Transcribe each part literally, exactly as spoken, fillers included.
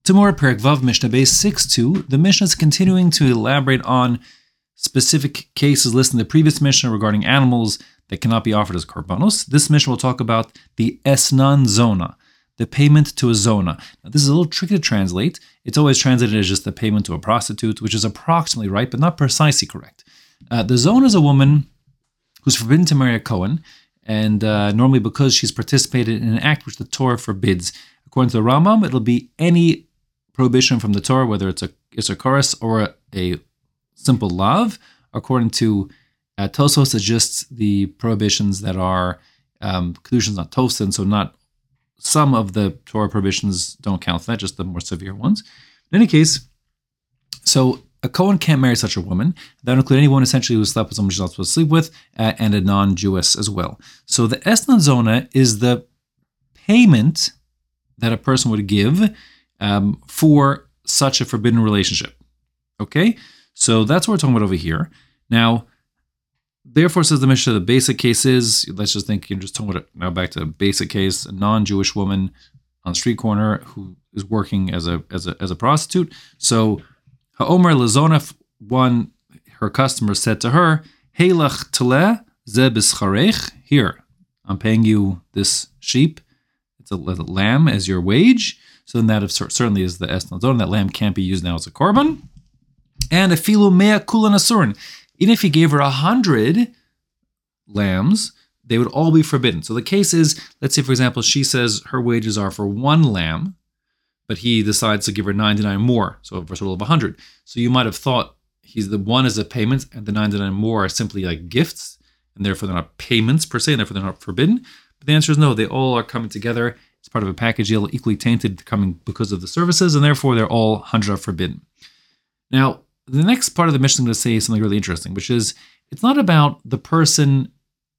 Tomorrow, Perek Vav Mishnah Beis six two, the Mishnah is continuing to elaborate on specific cases listed in the previous Mishnah regarding animals that cannot be offered as korbanos. This Mishnah will talk about the esnan zona, the payment to a zona. Now, this is a little tricky to translate. It's always translated as just the payment to a prostitute, which is approximately right, but not precisely correct. Uh, the zona is a woman who's forbidden to marry a Kohen, and uh, normally because she's participated in an act which the Torah forbids. According to the Rambam, it'll be any prohibition from the Torah, whether it's a Isser Koros or a, a simple lav. According to uh, Tosfos, it's just the prohibitions that are um, Kedushin's not toasted, and so not some of the Torah prohibitions don't count for that, just the more severe ones. In any case, so a Kohen can't marry such a woman. That would include anyone essentially who slept with someone she's not supposed to sleep with, uh, and a non-Jewess as well. So the esnan zona is the payment that a person would give um, for such a forbidden relationship. Okay? So that's what we're talking about over here. Now, therefore, says the Mishnah, the basic case is, let's just think, you're just talking about it now back to a basic case, a non-Jewish woman on the street corner who is working as a as a, as a prostitute. So, Ha'omer Lazonaf, one, her customer said to her, Heilach tele ze b'scharech, here, I'm paying you this sheep, it's a, a lamb as your wage. So then that of, certainly is the esnan zona. That lamb can't be used now as a korban. And afilu mea kulan asurin. Even if he gave her a hundred lambs, they would all be forbidden. So the case is, let's say, for example, she says her wages are for one lamb, but he decides to give her ninety-nine more, so for a total of one hundred. So you might have thought he's the one is a payment, and the ninety-nine more are simply like gifts, and therefore they're not payments per se, and therefore they're not forbidden. But the answer is no, they all are coming together. It's part of a package deal, equally tainted, coming because of the services, and therefore they're all one hundred are forbidden. Now, the next part of the Mishnah I'm going to say is something really interesting, which is it's not about the person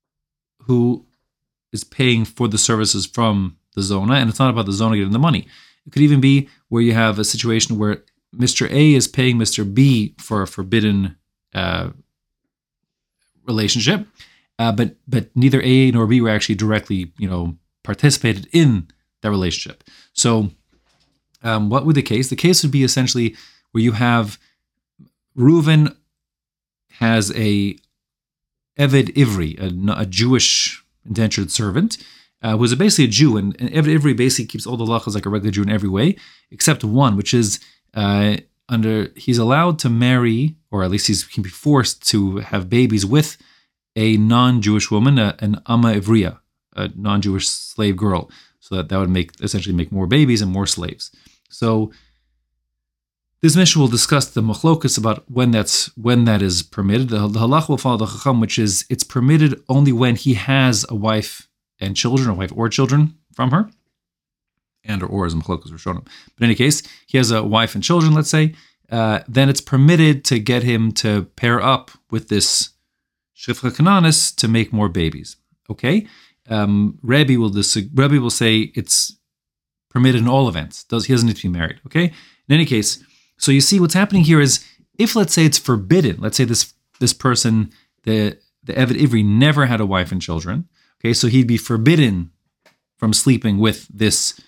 who is paying for the services from the zona, and it's not about the zona getting the money. It could even be where you have a situation where Mister A is paying Mister B for a forbidden uh, relationship, uh, but but neither A nor B were actually directly, you know, participated in that relationship. So, um, what would the case? The case would be essentially where you have Reuven has a Eved Ivri, a, a Jewish indentured servant, uh, who is basically a Jew, and, and Eved Ivri basically keeps all the halachas like a regular Jew in every way, except one, which is uh, under he's allowed to marry, or at least he can be forced to have babies with a non-Jewish woman, a, an Amma Ivriya, a non-Jewish slave girl. So that, that would make essentially make more babies and more slaves. So this Mishnah will discuss the machlokas about when that's when that is permitted. The, the halach will follow the chacham, which is it's permitted only when he has a wife and children, or wife or children from her, and or, or as machlokas were shown him. But in any case, he has a wife and children, let's say, uh, then it's permitted to get him to pair up with this shifcha kananis to make more babies. Okay, um, Rebbe will dis- Rebbe will say it's permitted in all events. Does he doesn't need to be married? Okay, in any case. So you see what's happening here is if, let's say, it's forbidden, let's say this this person, the, the Eved Ivri, never had a wife and children, okay, so he'd be forbidden from sleeping with this,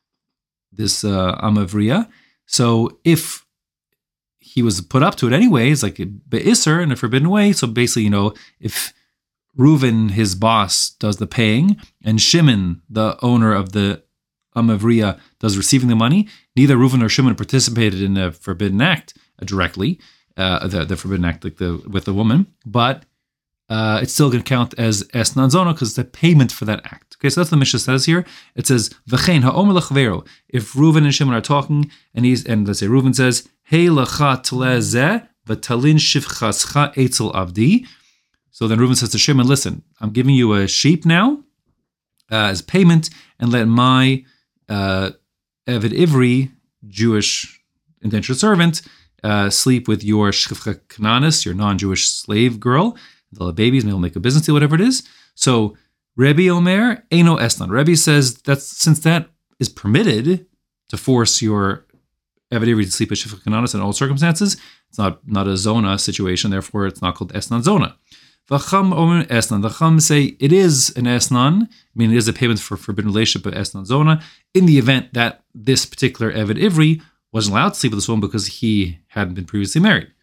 this uh, Amavriya. So if he was put up to it anyway, it's like be'isser in a forbidden way. So basically, you know, if Reuven, his boss, does the paying, and Shimon, the owner of the Amavriya, does receiving the money, neither Reuven nor Shimon participated in the forbidden act uh, directly, uh, the, the forbidden act like the with the woman, but uh, it's still going to count as esnan zona because it's the payment for that act. Okay, so that's what the Mishnah says here. It says, V'chein ha'omer l'chavero, if Reuven and Shimon are talking, and he's and let's say Reuven says, Hey l'cha tle zeh, v'talin shivchascha etzel avdi. So then Reuven says to Shimon, listen, I'm giving you a sheep now uh, as payment, and let my uh, Eved Ivri, Jewish indentured servant, uh, sleep with your shchivcha kananis, your non-Jewish slave girl. They'll have babies, maybe they'll make a business deal, whatever it is. So Rebbe Omer, Eino Esnan. Rebbe says that since that is permitted to force your Eved Ivri to sleep with shchivcha kananis in all circumstances, it's not, not a zona situation, therefore it's not called Esnan zona. V'cham omer esnan. The chum say it is an esnan. I mean, it is a payment for forbidden relationship of esnan zona in the event that this particular Eved Ivri wasn't allowed to sleep with this woman because he hadn't been previously married.